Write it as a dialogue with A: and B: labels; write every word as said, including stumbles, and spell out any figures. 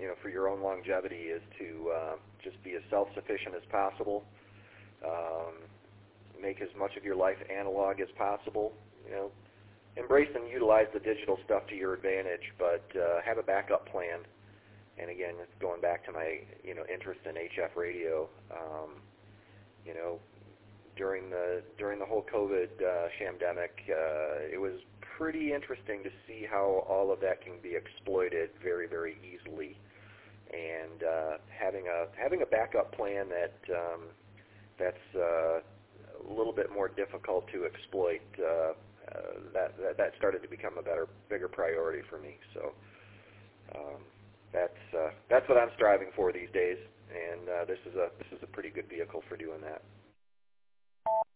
A: you know, for your own longevity is to uh, just be as self-sufficient as possible. Um, make as much of your life analog as possible. You know, embrace and utilize the digital stuff to your advantage, but uh, have a backup plan. And again, going back to my, you know, interest in H F radio, um, you know, during the during the whole COVID uh, shamdemic, uh, it was pretty interesting to see how all of that can be exploited very, very easily. And uh, having a having a backup plan that um, that's uh, a little bit more difficult to exploit, uh, uh, that, that that started to become a better, bigger priority for me. So. Um, That's uh, that's what I'm striving for these days, and uh, this is a this is a pretty good vehicle for doing that.